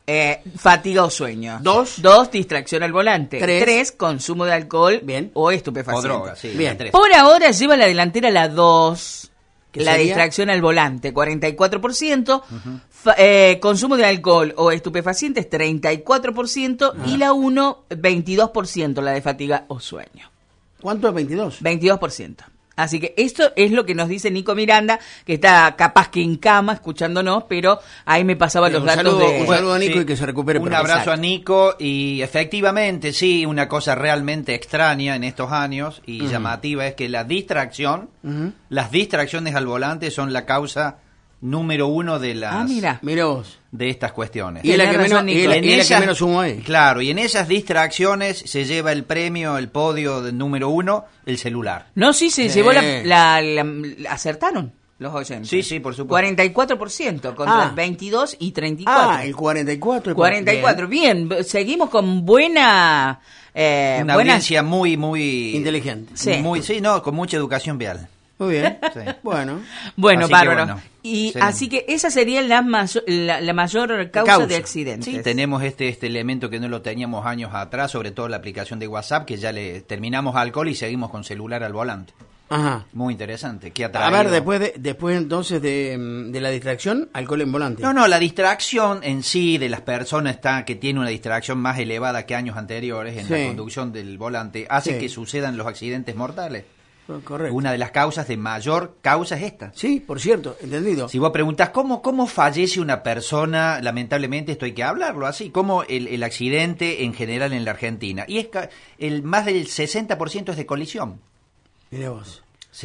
Fatiga o sueño. 2. 2, distracción al volante. 3, 3, consumo de alcohol bien, o estupefaciente. O droga, sí. Bien. 3. Por ahora lleva la delantera la 2, la sería? distracción al volante, 44%, consumo de alcohol o estupefacientes, 34%, y la 1, 22%, la de fatiga o sueño. ¿Cuánto es 22? 22%. Así que esto es lo que nos dice Nico Miranda, que está capaz que en cama escuchándonos, pero ahí me pasaba los datos de... Un saludo a Nico Sí. y que se recupere Un pronto. abrazo Exacto. a Nico y efectivamente, sí, una cosa realmente extraña en estos años y llamativa es que la distracción, las distracciones al volante son la causa número 1 de las mira. Mirá vos. de estas cuestiones. Y es la Tenés que menos, razón, y Nico. es la- En y es la que esas- menos humo hay. Claro, y en esas distracciones se lleva el premio, el podio del número 1, el celular. No, sí, se Sí. llevó acertaron los oyentes. Sí, sí, por supuesto. 44% contra 22 y 34. El 44. el 44, bien. Seguimos con buena... Una buena... audiencia muy Inteligente. Sí. con mucha educación vial. Muy bien. Sí. Bueno. Bueno, Así que bárbaro. bueno, Y sí. así que esa sería la mayor causa de accidentes. Sí, tenemos este elemento que no lo teníamos años atrás, sobre todo la aplicación de WhatsApp, que ya le terminamos alcohol y seguimos con celular al volante. Ajá. Muy interesante. ¿Qué ha A traído? ver, después entonces de la distracción, alcohol en volante. No, la distracción en sí de las personas que tiene una distracción más elevada que años anteriores en Sí. la conducción del volante hace Sí. que sucedan los accidentes mortales. Correcto. Una de las causas de mayor causa es esta. Sí, por cierto, entendido. Si vos preguntás cómo fallece una persona, lamentablemente esto hay que hablarlo así, cómo el accidente en general en la Argentina. Y es que más del 60% es de colisión. Mirá vos.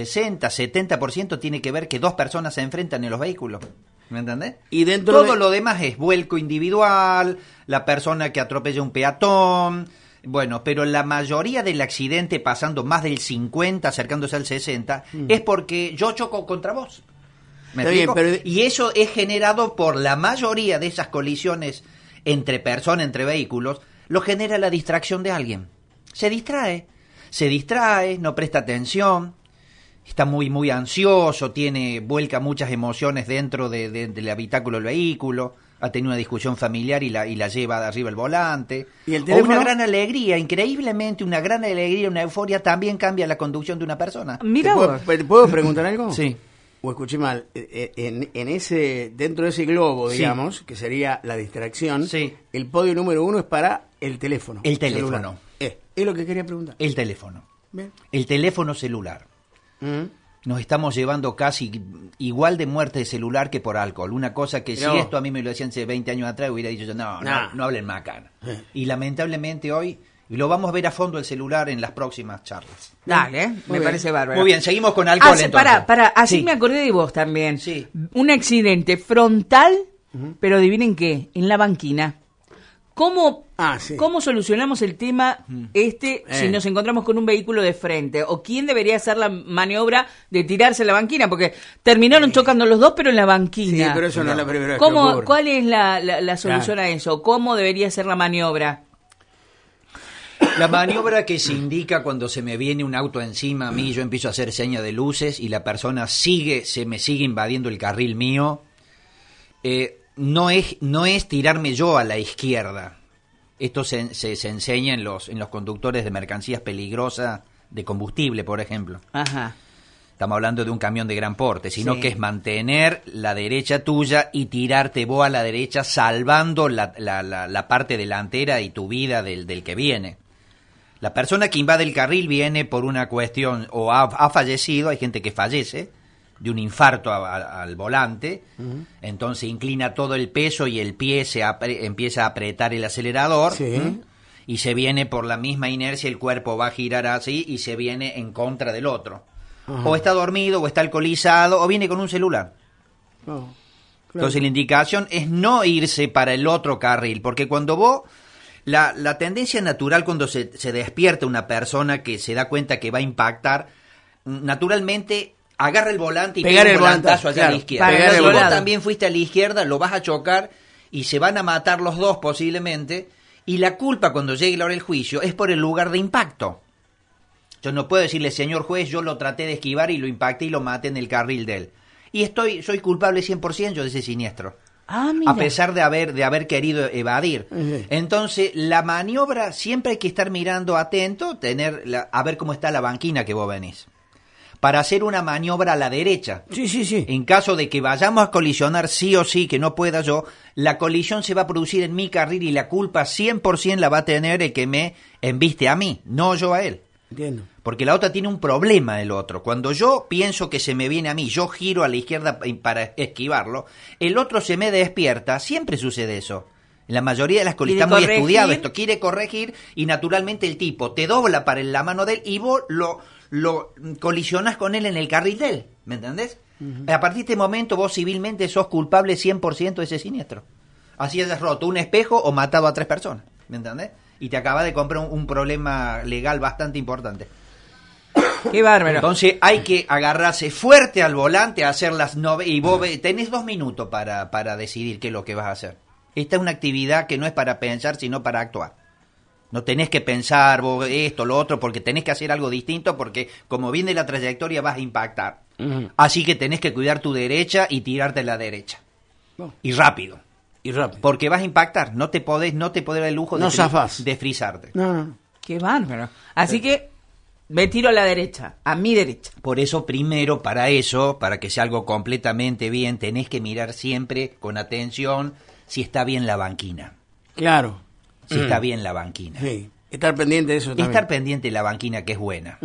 60-70% tiene que ver que dos personas se enfrentan en los vehículos. ¿Me entendés? Y dentro Todo de- lo demás es vuelco individual, la persona que atropella a un peatón. Bueno, pero la mayoría del accidente, pasando más del 50, acercándose al 60, es porque yo choco contra vos. ¿Me Está bien, explico? pero- Y eso es generado por la mayoría de esas colisiones entre personas, entre vehículos, lo genera la distracción de alguien. Se distrae, no presta atención, está muy ansioso, vuelca muchas emociones dentro del habitáculo del vehículo, ha tenido una discusión familiar y la lleva de arriba el volante. ¿Y el O teléfono? una gran alegría, increíblemente una gran alegría, una euforia también cambia la conducción de una persona. Mira vos. ¿Te puedo preguntar algo? Sí. O escuché mal. Dentro de ese globo, Sí. digamos, que sería la distracción, Sí. el podio número 1 es para el teléfono. El teléfono. celular. Es lo que quería preguntar. El teléfono. Bien. El teléfono celular. Nos estamos llevando casi igual de muerte de celular que por alcohol. Una cosa que Mirá si vos. esto a mí me lo decían hace 20 años atrás, hubiera dicho yo, Nah. no hablen más acá. Sí. Y lamentablemente hoy lo vamos a ver a fondo el celular en las próximas charlas. Dale, Muy me bien. parece bárbaro. Muy bien, seguimos con alcohol entonces. Así Sí. me acordé de vos también. Sí. Un accidente frontal, pero adivinen qué, en la banquina. ¿Cómo, Sí. ¿Cómo solucionamos el tema si nos encontramos con un vehículo de frente? ¿O quién debería hacer la maniobra de tirarse a la banquina? Porque terminaron chocando los dos, pero en la Sí, banquina. pero eso no es la primera vez que ocurre. ¿Cuál es la solución a eso? ¿Cómo debería ser la maniobra? La maniobra que se indica cuando se me viene un auto encima a mí, yo empiezo a hacer señas de luces y la persona se me sigue invadiendo el carril mío, no es tirarme yo a la izquierda. Esto se enseña en los conductores de mercancías peligrosas de combustible, por ejemplo. Ajá. Estamos hablando de un camión de gran porte, sino Sí. que es mantener la derecha tuya y tirarte vos a la derecha, salvando la parte delantera y tu vida del que viene. La persona que invade el carril viene por una cuestión, o ha fallecido, hay gente que fallece, de un infarto al volante, entonces inclina todo el peso y el pie empieza a apretar el acelerador, Sí. y se viene por la misma inercia, el cuerpo va a girar así y se viene en contra del otro. Ajá. O está dormido, o está alcoholizado, o viene con un celular. Oh, claro. Entonces la indicación es no irse para el otro carril, porque cuando vos, la tendencia natural cuando se despierta una persona que se da cuenta que va a impactar, naturalmente agarra el volante y Pegar pega un el volantazo volantazo, hacia la claro, izquierda. pegar Pero el si vos volante. también fuiste a la izquierda, lo vas a chocar y se van a matar los dos posiblemente, y la culpa cuando llegue la hora del juicio es por el lugar de impacto. Yo no puedo decirle, señor juez, yo lo traté de esquivar y lo impacté y lo maté en el carril de él. Y soy culpable 100% de ese siniestro. mira. A pesar de haber querido evadir. Entonces, la maniobra siempre hay que estar mirando atento, a ver cómo está la banquina que vos venís. Para hacer una maniobra a la derecha. Sí. En caso de que vayamos a colisionar sí o sí, que no pueda yo, la colisión se va a producir en mi carril y la culpa 100% la va a tener el que me embiste a mí, no yo a él. Entiendo. Porque la otra tiene un problema el otro. Cuando yo pienso que se me viene a mí, yo giro a la izquierda para esquivarlo, el otro se me despierta, siempre sucede eso. En la mayoría de las colisiones está muy estudiado esto, quiere corregir y naturalmente el tipo te dobla para la mano de él y vos lo colisionás con él en el carril de él, ¿me entendés? A partir de este momento vos civilmente sos culpable 100% de ese siniestro. Así hayas roto un espejo o matado a 3 personas, ¿me entendés? Y te acabas de comprar un problema legal bastante importante. Qué bárbaro. Entonces hay que agarrarse fuerte al volante, hacer y vos tenés 2 minutos para decidir qué es lo que vas a hacer. Esta es una actividad que no es para pensar, sino para actuar. No tenés que pensar vos esto, lo otro, porque tenés que hacer algo distinto, porque como viene la trayectoria vas a impactar. Así que tenés que cuidar tu derecha y tirarte a la derecha. Y rápido. Porque vas a impactar, no te podés dar el lujo de frizarte. No. Qué bárbaro. Así que me tiro a la derecha, a mi derecha. Por eso primero, para que sea algo completamente bien, tenés que mirar siempre con atención si está bien la banquina. Claro. Si está bien la banquina. Sí. Estar pendiente de eso también. Estar pendiente de la banquina que es buena.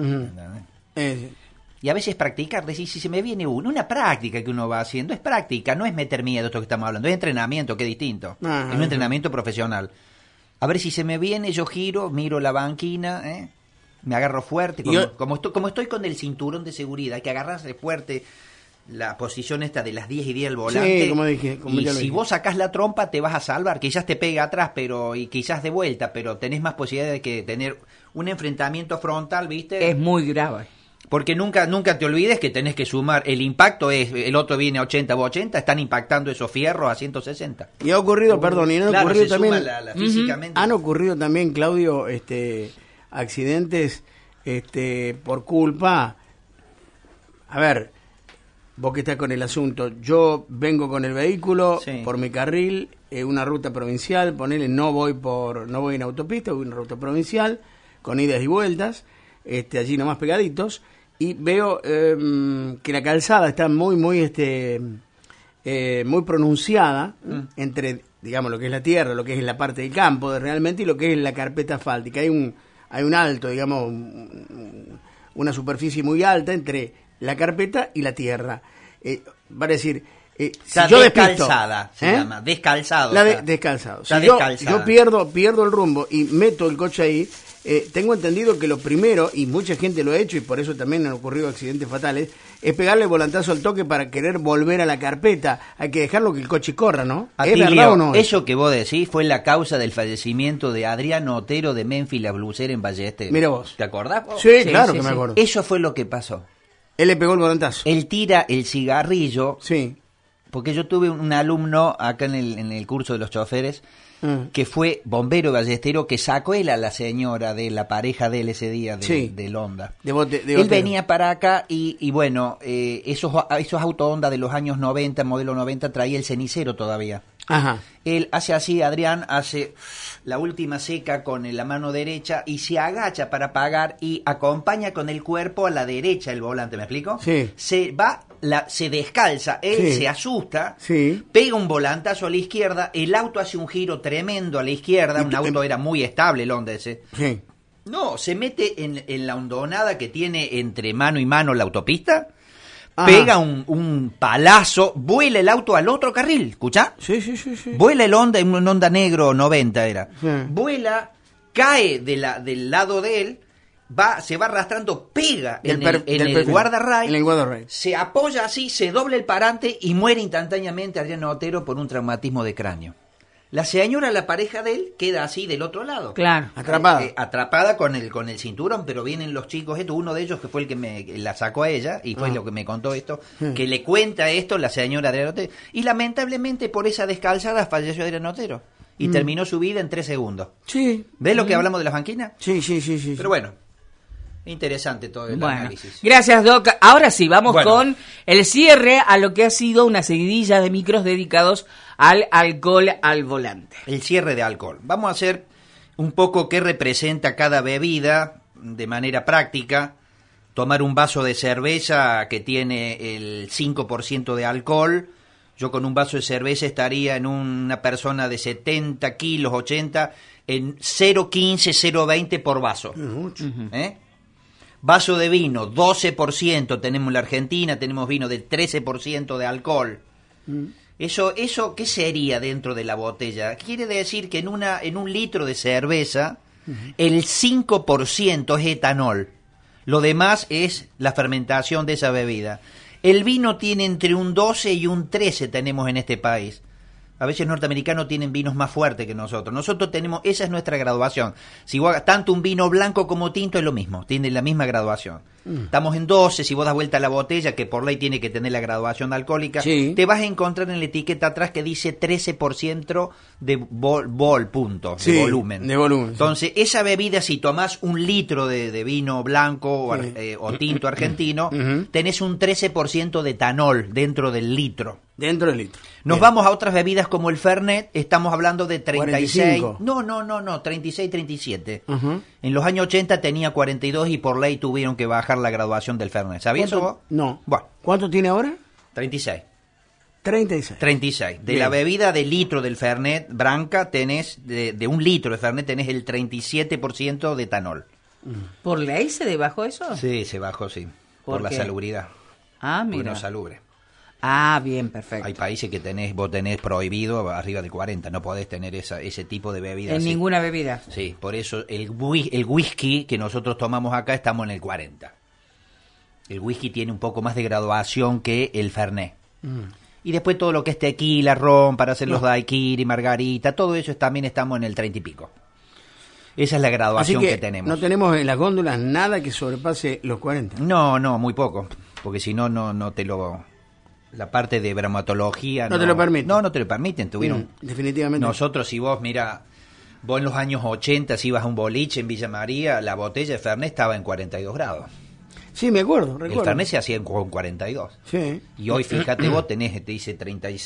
Y a veces practicar, decir, si se me viene una práctica que uno va haciendo, es práctica, no es meter miedo esto que estamos hablando, es entrenamiento, que es distinto. Es un entrenamiento profesional. A ver si se me viene, yo giro, miro la banquina, me agarro fuerte, como estoy con el cinturón de seguridad, hay que agarrarse fuerte, la posición esta de las 10 y 10 al volante. Sí, como dije. Y si vos sacás la trompa te vas a salvar, quizás te pega atrás y quizás de vuelta, pero tenés más posibilidad de que tener un enfrentamiento frontal, ¿viste? Es muy grave. Porque nunca te olvides que tenés que sumar, el impacto es, el otro viene a 80, vos 80, están impactando esos fierros a 160. Y ha ocurrido, perdón, y han ocurrido también, físicamente. Han ocurrido también, Claudio, accidentes por culpa, a ver, vos que estás con el asunto, yo vengo con el vehículo por mi carril, una ruta provincial, ponele, no voy en autopista, voy en una ruta provincial, con idas y vueltas, allí nomás pegaditos, y veo que la calzada está muy pronunciada entre, digamos, lo que es la tierra, lo que es la parte del campo realmente, y lo que es la carpeta asfáltica. Hay un alto, digamos, una superficie muy alta entre la carpeta y la tierra. Va a decir, si yo descalzada, se llama, descalzado. Descalzado. Si descalzada. yo pierdo el rumbo y meto el coche ahí, tengo entendido que lo primero, y mucha gente lo ha hecho, y por eso también han ocurrido accidentes fatales, es pegarle volantazo al toque para querer volver a la carpeta. Hay que dejarlo que el coche corra, ¿no? ¿Es verdad o no? Eso que vos decís fue la causa del fallecimiento de Adriano Otero de Memphis, la blusera en Ballester. Mira vos. ¿Te acordás? Sí, claro que me acuerdo. Eso fue lo que pasó. Él le pegó el volantazo. Él tira el cigarrillo. Sí. Porque yo tuve un alumno acá en el curso de los choferes que fue bombero ballestero, que sacó él a la señora de la pareja de él ese día del Honda. Él venía para acá y bueno, esos autos Honda de los años 90, modelo 90, traía el cenicero todavía. Ajá. Él hace así, Adrián hace la última seca con la mano derecha y se agacha para apagar y acompaña con el cuerpo a la derecha el volante, ¿me explico? Sí. Se descalza, él se asusta, pega un volantazo a la izquierda, el auto hace un giro tremendo a la izquierda, un auto era muy estable el Honda ese. Sí. No, se mete en la hondonada que tiene entre mano y mano la autopista. Pega un palazo, vuela el auto al otro carril, ¿escuchá? Sí. Vuela el Honda, un Honda negro 90 era. Sí. Vuela, cae del lado de él, se va arrastrando, pega en el guardarrail, se apoya así, se dobla el parante y muere instantáneamente Adriano Otero por un traumatismo de cráneo. La señora, la pareja de él, queda así del otro lado. Claro. Atrapada con el cinturón, pero vienen los chicos uno de ellos que fue el que la sacó a ella, y fue lo que me contó esto, que le cuenta esto la señora Adriano Otero. Y lamentablemente por esa descalzada falleció Adriano Otero. Y terminó su vida en 3 segundos. Sí. ¿Ves lo que hablamos de las banquinas? Sí. Pero bueno, interesante todo el análisis. Gracias, Doc. Ahora sí, vamos con el cierre a lo que ha sido una seguidilla de micros dedicados al alcohol al volante. El cierre de alcohol. Vamos a hacer un poco qué representa cada bebida de manera práctica. Tomar un vaso de cerveza que tiene el 5% de alcohol. Yo con un vaso de cerveza estaría en una persona de 70 kilos, 80, en 0,15, 0,20 por vaso. Mucho. ¿Eh? Vaso de vino, 12%, tenemos en la Argentina, tenemos vino de 13% de alcohol. Eso, ¿qué sería dentro de la botella? Quiere decir que en un litro de cerveza, el 5% es etanol. Lo demás es la fermentación de esa bebida. El vino tiene entre un 12 y un 13 tenemos en este país. A veces norteamericanos tienen vinos más fuertes que nosotros. Nosotros tenemos, esa es nuestra graduación. Si vos hagas tanto un vino blanco como tinto es lo mismo, tiene la misma graduación. Estamos en 12, si vos das vuelta a la botella, que por ley tiene que tener la graduación alcohólica, Sí. te vas a encontrar en la etiqueta atrás que dice 13% de punto, Sí, de volumen. de volumen, sí. Entonces, esa bebida, si tomás un litro de vino blanco o tinto argentino, tenés un 13% de etanol dentro del litro. Dentro del litro. Nos Bien. vamos a otras bebidas como el Fernet, estamos hablando de 36. 45. No, 36, 37. Ujú. En los años 80 tenía 42 y por ley tuvieron que bajar la graduación del Fernet. ¿Sabías eso vos? ¿Cuánto? No. Bueno, ¿Cuánto tiene ahora? 36. 36. 36. De Bien. la bebida de litro del Fernet branca tenés, de un litro de Fernet tenés el 37% de etanol. ¿Por ley se debajó eso? Sí, se bajó, sí. ¿Por Por la qué? salubridad. Ah, Porque mira. no es salubre. Ah, bien, perfecto. Hay países que vos tenés prohibido arriba de 40, no podés tener ese tipo de bebida. En así. ninguna bebida. Sí, por eso el whisky que nosotros tomamos acá estamos en el 40. El whisky tiene un poco más de graduación que el Fernet. Y después todo lo que es tequila, ron, para hacer los daiquiri, margarita, todo eso también estamos en el 30 y pico. Esa es la Así graduación que que tenemos. no tenemos en las góndolas nada que sobrepase los 40. No, muy poco, porque si no, no te lo... La parte de bromatología... No te lo permiten. No te lo permiten, tuvieron... Definitivamente. Nosotros, si vos, mira, vos en los años 80, si ibas a un boliche en Villa María, la botella de Fernet estaba en 42 grados. Sí, me acuerdo, El recuerdo. Fernet se hacía con 42. Sí. Y hoy, fíjate vos, te dice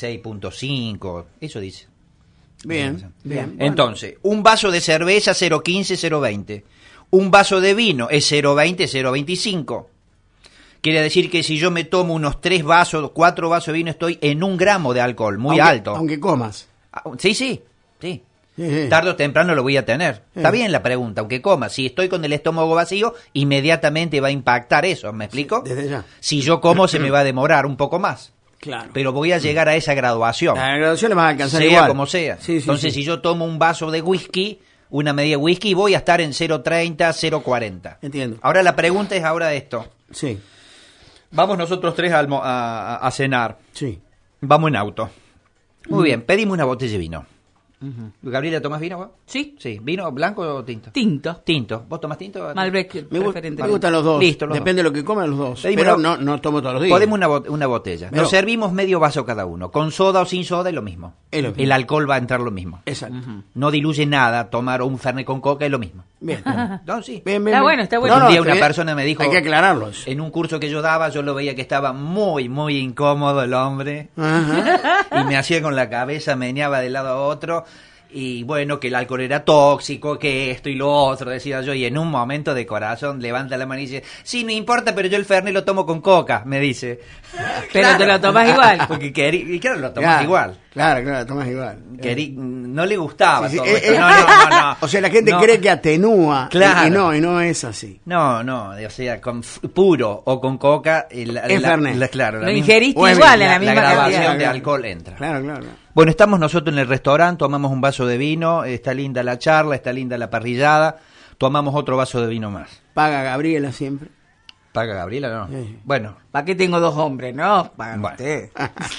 36.5, eso dice. Bien, bien. Entonces, un vaso de cerveza 0.15, 0.20. Un vaso de vino es 0.20, 0.25. Quiere decir que si yo me tomo unos 3 vasos, 4 vasos de vino, estoy en 1 gramo de alcohol, muy alto. Aunque comas. Sí. Sí. Tarde o temprano lo voy a tener. Está bien la pregunta, aunque coma. Si estoy con el estómago vacío, inmediatamente va a impactar eso, ¿me explico? Desde ya. Si yo como, se me va a demorar un poco más. Claro. Pero voy a llegar a esa graduación. La graduación la vas a alcanzar Sea igual. como sea. Sí, Entonces, sí. si yo tomo un vaso de whisky, una medida de whisky, voy a estar en 0.30, 0.40. Entiendo. Ahora la pregunta es ahora esto. Sí, Vamos nosotros tres a cenar. sí. Vamos en auto. Muy bien, pedimos una botella de vino. Gabriela, ¿tomás vino vos? Sí, Sí. ¿Vino blanco o tinto? tinto. Tinto. ¿Vos tomás tinto? Malbec Me preferente. gustan los dos. Listo, los Depende de lo que coman los dos. Pedimos Pero una- no tomo todos los días. Podemos una botella. Pero- Nos servimos medio vaso cada uno. Con soda o sin soda es lo mismo. Es lo mismo. El alcohol va a entrar lo mismo. Exacto. No diluye nada. Tomar un Fernet con coca es lo mismo. Bien. No, sí. Bien, Está bueno, está bueno. Un día una está bien. persona me dijo... Hay que aclararlos. En un curso que yo daba, yo lo veía que estaba muy, muy incómodo el hombre. Ajá. Y me hacía con la cabeza, meneaba de lado a otro. Y bueno, que el alcohol era tóxico, que esto y lo otro, decía yo. Y en un momento de corazón levanta la mano y dice: sí, no importa, pero yo el Fernet lo tomo con coca, me dice. Pero te lo tomás igual. Porque y claro, lo tomás Claro, igual. Claro, tomás igual. No le gustaba Sí, sí, todo esto. No. O sea, la gente No. cree que atenúa. Claro. Y no es así. No, o sea, con puro o con coca, Es Fernet. claro, la Lo misma- ingeriste Bueno, igual en la la misma graduación cantidad. de alcohol entra. Claro. Bueno, estamos nosotros en el restaurante, tomamos un vaso de vino, está linda la charla, está linda la parrillada, tomamos otro vaso de vino más. Paga Gabriela siempre. ¿Paga Gabriela, no? Sí. Bueno, ¿Para qué tengo dos hombres? No, pagan Bueno. ustedes.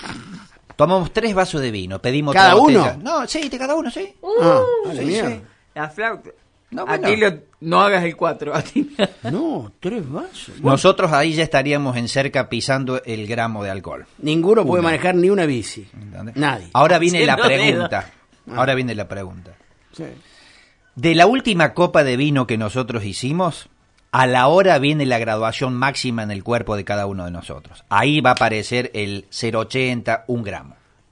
tomamos 3 vasos de vino, pedimos ¿Cada otra botella. uno? No, sí, de cada uno, sí. Vale, sí, mierda. sí. La flauta. No, A bueno. ti no hagas el 4. A ti No, 3 vasos. Bueno, Nosotros ahí ya estaríamos en cerca pisando el gramo de alcohol. ninguno puede Una. manejar ni una bici. ¿Entendés? Nadie. Ahora viene la Haciendo pregunta. Ahora viene la pregunta. Sí. De la última copa de vino que nosotros hicimos, a la hora viene la graduación máxima en el cuerpo de cada uno de nosotros. Ahí va a aparecer el 0,80, 1 gramo.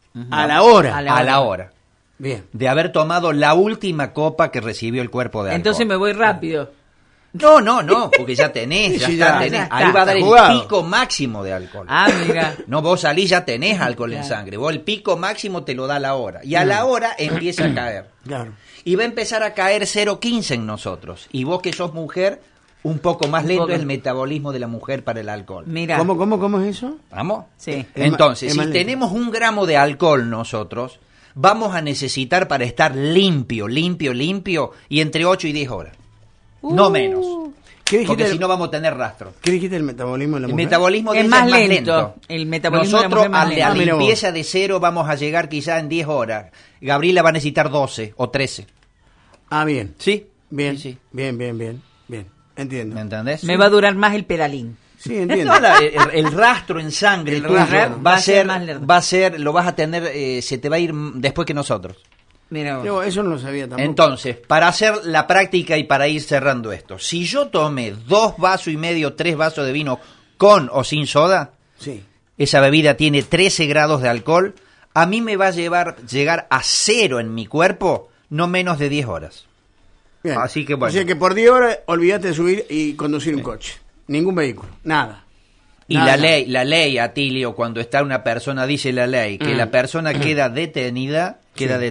A la hora. A la hora. Bien. De haber tomado la última copa que recibió el cuerpo de alcohol. Entonces me voy rápido. No, porque ya tenés, Sí, ya ya tenés. está. Ahí va a dar Está el jugado. pico máximo de alcohol. Ah, mira. No, vos salís, ya tenés alcohol en Claro. sangre. Vos el pico máximo te lo da la hora. Y a la hora empieza a caer. Claro. Y va a empezar a caer 0,15 en nosotros. Y vos que sos mujer, un poco más Un lento poco. es el metabolismo de la mujer para el alcohol. Mira. ¿Cómo es eso? ¿Vamos? Sí. Entonces, Es si más lento. tenemos 1 gramo de alcohol nosotros, vamos a necesitar para estar limpio, y entre 8 y 10 horas. No menos. ¿Qué Porque dijiste, si no vamos a tener rastro. ¿Qué dijiste del metabolismo de la El mujer? metabolismo de Es ella más es más lento. lento. El metabolismo de la Nosotros mujer es más a lento. la Mira vos. limpieza de 0 vamos a llegar quizá en 10 horas. Gabriela va a necesitar 12 o 13. Ah, bien. ¿Sí? Bien. Sí, sí. Bien. Entiendo. ¿Me entendés? Me va a durar más el pedalín. Sí, entiendo. No, el rastro en sangre El tuyo rastro. va a ser, más lento. lo vas a tener, se te va a ir después que nosotros. Mira vos. Yo eso no lo sabía tampoco. Entonces, para hacer la práctica y para ir cerrando esto, si yo tomé 2 vasos y medio, 3 vasos de vino con o sin soda, Sí. esa bebida tiene 13 grados de alcohol, a mí me va a llegar a 0 en mi cuerpo no menos de 10 horas. Bien. Así que bueno. O sea que por 10 horas olvídate de subir y conducir un coche. Ningún vehículo. Nada. Y Nada. la ley, Atilio, cuando está una persona, dice la ley, que la persona queda detenida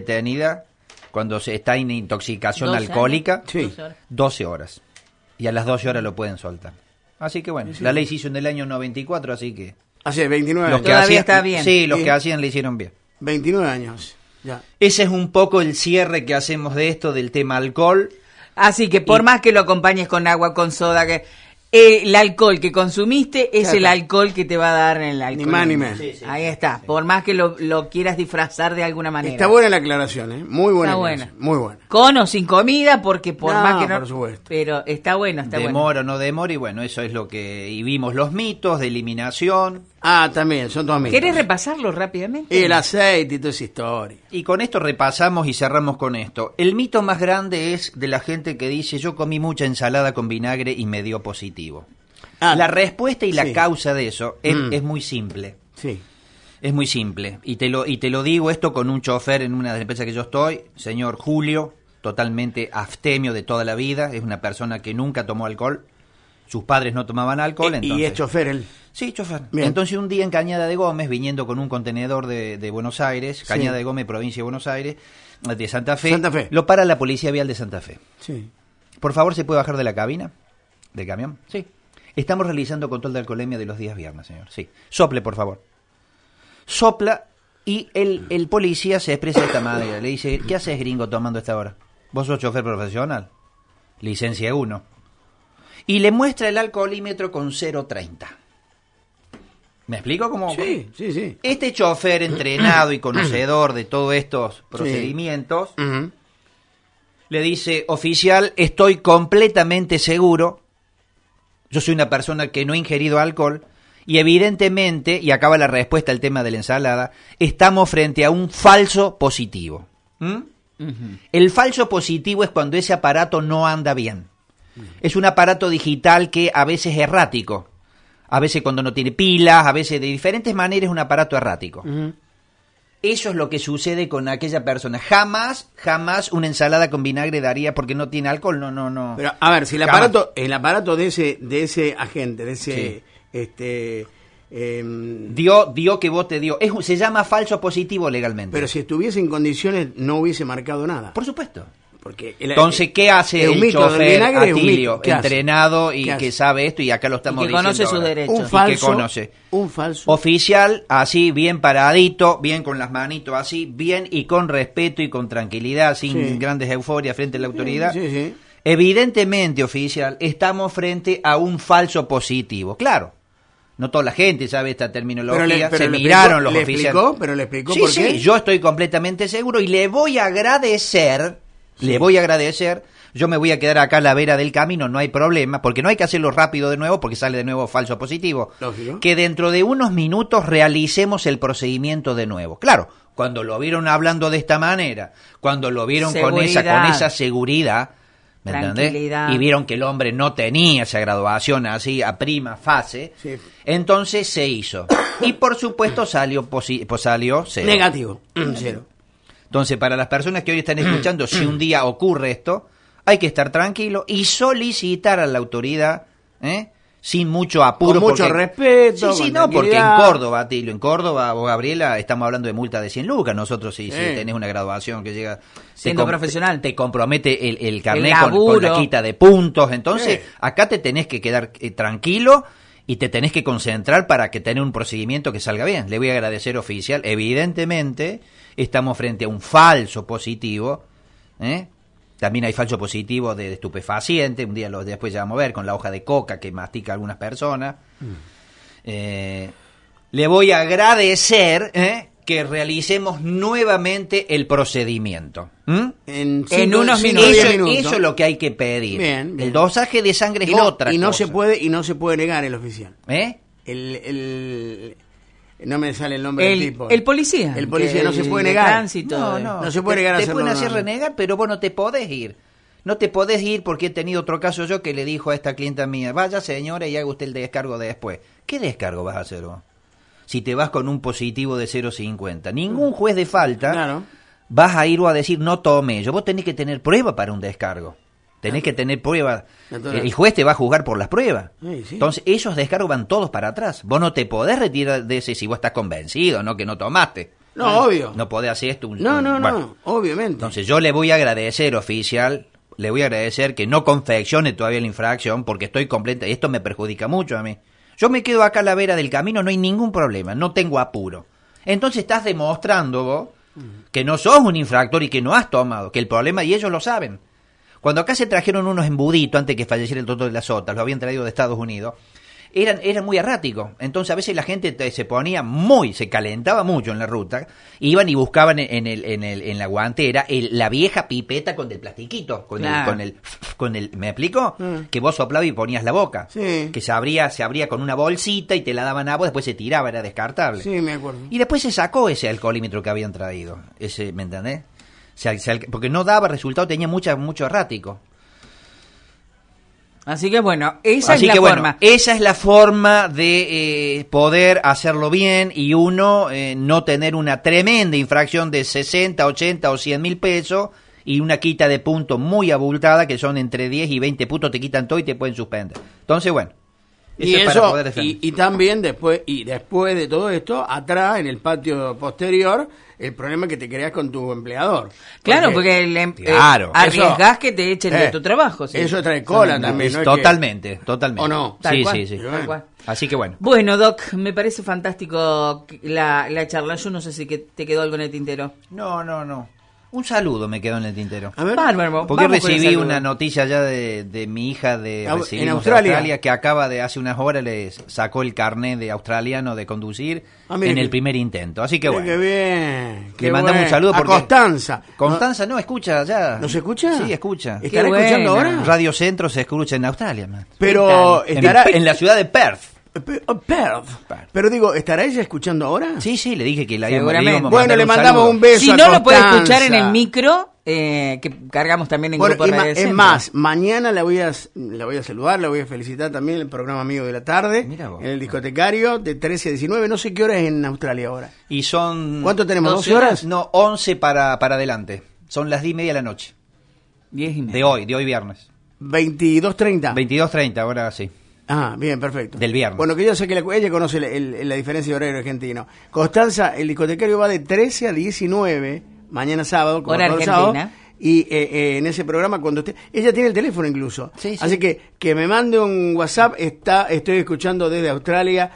cuando se está en intoxicación 12 alcohólica, años. Sí. 12 horas. 12 horas. Y a las 12 horas lo pueden soltar. Así que bueno, la ley se hizo en el año 94, así que Hace 29 los años. que Todavía hacían, está bien. sí, los Sí. que hacían le hicieron bien. 29 años. Ya. Ese es un poco el cierre que hacemos de esto, del tema alcohol. Así que por Y- más que lo acompañes con agua, con soda, que el alcohol que consumiste es Claro. el alcohol que te va a dar el alcohol. Ni más ni menos. Sí, sí. Ahí está. Por más que lo quieras disfrazar de alguna manera. Está buena la aclaración, ¿eh? Muy buena. Está aclaración, buena. Muy buena. Con o sin comida, porque por No, más que no. por supuesto. Pero está bueno, está bueno. Demora o no demora, y bueno, eso es lo que... Y vimos los mitos de eliminación. Ah, también, son todos mitos. ¿Querés repasarlo rápidamente? Y el aceite y toda esa historia. Y con esto repasamos y cerramos con esto. El mito más grande es de la gente que dice: yo comí mucha ensalada con vinagre y me dio positivo. Ah, La respuesta y la sí. causa de eso es, Mm. es muy simple. Sí. Es muy simple. Y te lo digo esto con un chofer en una de las empresas que yo estoy, señor Julio, totalmente abstemio de toda la vida. Es una persona que nunca tomó alcohol. Sus padres no tomaban alcohol. Y Entonces... es chofer él. Sí, chofer. Bien. Entonces un día en Cañada de Gómez, viniendo con un contenedor de Buenos Aires, Cañada de Gómez, provincia de Buenos Aires, de Santa Fe, Santa Fe. lo para la policía vial de Santa Fe. Sí. Por favor, ¿se puede bajar de la cabina? ¿Del camión? Sí. Estamos realizando control de alcoholemia de los días viernes, señor. Sí. Sople, por favor. Sopla y el policía se expresa de esta manera. Le dice: ¿qué haces, gringo, tomando a esta hora? ¿Vos sos chofer profesional? Licencia 1. Y le muestra el alcoholímetro con 0,30. ¿Me explico cómo? Sí, sí, sí. Este chofer entrenado y conocedor de todos estos procedimientos Ujú. le dice: oficial, estoy completamente seguro, yo soy una persona que no he ingerido alcohol, y evidentemente, y acaba la respuesta al tema de la ensalada, estamos frente a un falso positivo. ¿Mm? El falso positivo es cuando ese aparato no anda bien. Es un aparato digital que a veces es errático. A veces cuando no tiene pilas, a veces de diferentes maneras es un aparato errático. Ujú. Eso es lo que sucede con aquella persona. Jamás una ensalada con vinagre daría porque no tiene alcohol. No. Pero, a ver, si el Jamás. aparato de ese agente, de ese, Sí. Dio que vos te dio. Se llama falso positivo legalmente. pero si estuviese en condiciones no hubiese marcado nada. Por supuesto. Porque Entonces, ¿qué hace es un el mito, del chofer vinagre es un Atilio, mito. ¿Qué hace? entrenado y ¿Qué que hace? sabe esto? Y acá lo estamos Y que diciendo conoce sus ahora. derechos. Un Y falso, que conoce. un falso. Oficial, así, bien paradito, bien con las manitos así, bien y con respeto y con tranquilidad, sin Sí. grandes euforias frente a la autoridad. Sí, sí. Evidentemente, oficial, estamos frente a un falso positivo. Claro, no toda la gente sabe esta terminología. Se miraron los oficiales. Pero le explicó Sí, por sí, qué. yo estoy completamente seguro y le voy a agradecer, yo me voy a quedar acá a la vera del camino, no hay problema, porque no hay que hacerlo rápido de nuevo porque sale de nuevo falso positivo. Lógico. Que dentro de unos minutos realicemos el procedimiento de nuevo. Claro, cuando lo vieron hablando de esta manera, cuando lo vieron con Seguridad. esa seguridad, ¿Me entendés? Tranquilidad. Y vieron que el hombre no tenía esa graduación así a prima fase. Sí. Entonces se hizo. Y por supuesto salió cero. Negativo. Cero. Entonces, para las personas que hoy están escuchando, si un día ocurre esto, hay que estar tranquilo y solicitar a la autoridad, sin mucho apuro. Con mucho respeto. Sí, con no, porque en tranquilidad. Córdoba, Atilio, en Córdoba, vos, Gabriela, estamos hablando de multa de 100 lucas. Nosotros, si tenés una graduación que llega... Siendo profesional. Te compromete el carnet El con la laburo. quita de puntos. Entonces, Sí. acá te tenés que quedar tranquilo y te tenés que concentrar para que tener un procedimiento que salga bien. Le voy a agradecer, oficial. Evidentemente, estamos frente a un falso positivo, También hay falso positivo de estupefaciente, un día después ya vamos a ver, con la hoja de coca que mastica algunas personas. Le voy a agradecer que realicemos nuevamente el procedimiento. En unos cinco, minutos. 10 minutos. Eso es lo que hay que pedir. Bien, bien. El dosaje de sangre es y no, otra y no cosa. se puede negar el oficial. No me sale el nombre del tipo. El policía. El policía no se puede de negar. Tránsito. No se puede negar a Te hacerlo, pueden hacer no. renegar, pero vos no te podés ir. No te podés ir porque he tenido otro caso yo que le dijo a esta clienta mía, vaya señora y haga usted el descargo de después. ¿Qué descargo vas a hacer vos? Si te vas con un positivo de 0,50. Ningún juez de falta Claro. vas a ir o a decir no tome ello. Vos tenés que tener prueba para un descargo. Tenés que tener prueba. Entonces- El juez te va a juzgar por las pruebas. Sí. Entonces, esos descargos van todos para atrás. Vos no te podés retirar de ese si vos estás convencido, ¿no? Que no tomaste. No, obvio. No podés hacer esto. No, Bueno, obviamente. entonces, yo le voy a agradecer, oficial, le voy a agradecer que no confeccione todavía la infracción porque estoy completa. Y esto me perjudica mucho a mí. Yo me quedo acá a la vera del camino, no hay ningún problema, no tengo apuro. Entonces, estás demostrando vos que no sos un infractor y que no has tomado, que el problema, y ellos lo saben. Cuando acá se trajeron unos embuditos antes que falleciera el doctor de las Sotas, lo habían traído de Estados Unidos, eran muy erráticos. Entonces a veces la gente se calentaba mucho en la ruta, iban y buscaban en la guantera la vieja pipeta con el plastiquito, Claro. con el, ¿me explico? Que vos soplabas y ponías la boca, Sí. que se abría con una bolsita y te la daban agua, después se tiraba, era descartable. Sí, me acuerdo. Y después se sacó ese alcoholímetro que habían traído, ¿me entendés? Porque no daba resultado, tenía mucho errático. Así que bueno, esa Así es la que forma. bueno, esa es la forma de poder hacerlo bien y uno no tener una tremenda infracción de 60, 80 o 100 mil pesos y una quita de puntos muy abultada que son entre 10 y 20 puntos, te quitan todo y te pueden suspender. Entonces, bueno. Y es para eso, poder defender. y también después de todo esto, atrás, en el patio posterior, el problema que te creas con tu empleador. Claro, porque Claro. arriesgás Eso- que te echen de tu trabajo. Sí. Eso trae cola también, ¿no? Es que- Totalmente. ¿O no? Tal Sí, cual, sí, sí. tal cual. Así que bueno. Bueno, Doc, me parece fantástico la charla. Yo no sé si te quedó algo en el tintero. No. Un saludo me quedó en el tintero. A ver. Bárbaro. Porque Vamos con el recibí saludo. una noticia ya de mi hija de recibimos ¿En Australia? que acaba de hace unas horas le sacó el carnet de australiano de conducir mire en que- el primer intento. Así que Mira bueno. qué bien. Le mandamos un saludo A porque- Constanza. Constanza no escucha ya. ¿No se escucha? Sí, escucha. Qué ¿Estará bueno. escuchando ahora? Radio Centro se escucha en Australia, man. Pero ¿Qué estará... en la ciudad de Perth. Perth. Pero digo, ¿estará ella escuchando ahora? Sí, le dije que la Seguramente. íbamos a Bueno, mandar le un mandamos saludo. un beso Si a no, lo puede Constanza. escuchar en el micro que cargamos también en Bueno, Grupo Radio es Centro. más, mañana la voy a saludar, la voy a felicitar también en el programa Amigo de la Tarde, Mira vos. en el discotecario, de 13 a 19, no sé qué hora es en Australia ahora. Y son... ¿Cuánto tenemos? 12 ¿12 horas? No, 11 para adelante. Son las 10:30 de la noche. 10:30. De hoy viernes. 22:30. 22:30, ahora sí. Ah, bien, perfecto. Del viernes. Bueno, que yo sé que ella conoce la diferencia de horario argentino. Constanza, el discotecario va de 13 a 19, mañana sábado, como Hora todos los argentina. sábados, y en ese programa cuando ella tiene el teléfono incluso. Sí, sí. Así que me mande un WhatsApp, estoy escuchando desde Australia,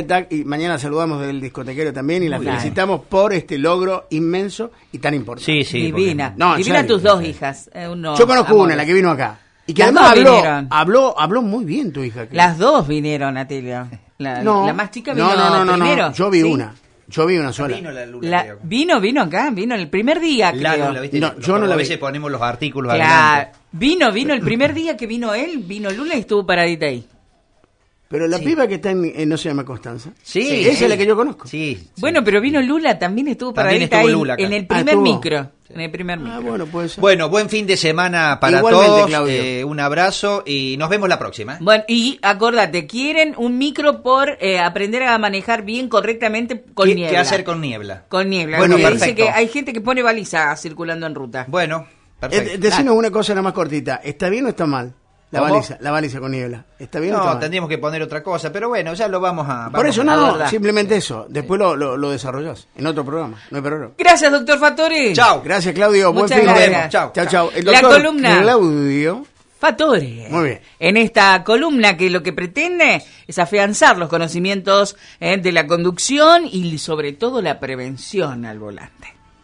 y mañana saludamos del discotecario también y la Muy bien. felicitamos por este logro inmenso y tan importante. Sí, Divina. porque- No, en Divina serio. tus dos hijas. Yo conozco una, la que vino acá. Y que Las además dos vinieron. habló muy bien tu hija. Las dos vinieron, Atilio. La más chica vino primero. Yo vi ¿sí? una. Yo vi una sola. Vino la Lula, creo. Vino acá, vino el primer día, La creo. Lula, ¿viste? No, yo no la a vi. veces ponemos los artículos Claro. adelante. Vino el primer día que vino él, vino Lula y estuvo paradita ahí. Pero la Sí. piba que está ¿no se llama Constanza? Sí, Esa es la que yo conozco. Sí. Bueno, pero vino Lula, también estuvo También paradita estuvo ahí, Lula acá. en el Ah, primer estuvo. micro. En el primer micro. Ah, bueno, puede ser. Bueno, buen fin de semana para Igualmente, todos. Claudio. Un abrazo y nos vemos la próxima. Bueno, y acordate, quieren un micro por aprender a manejar bien correctamente con niebla. ¿Qué hacer con niebla? Con niebla. Bueno, porque dice perfecto. que hay gente que pone baliza circulando en ruta. Bueno, perfecto. Decinos una cosa nada más cortita. ¿Está bien o está mal? ¿Cómo? La baliza con niebla. ¿Está bien o está No, mal? tendríamos que poner otra cosa, pero bueno, ya lo vamos a... Por eso, la no, verdad. simplemente eso. Después lo desarrollás en otro programa. No hay problema. Gracias, doctor Fatore. Chao. Gracias, Claudio. Muchas Buen fin de gracias. Chao. Chao, chao. El La doctor columna. Claudio. Fatore. Muy bien. En esta columna que lo que pretende es afianzar los conocimientos de la conducción y sobre todo la prevención al volante.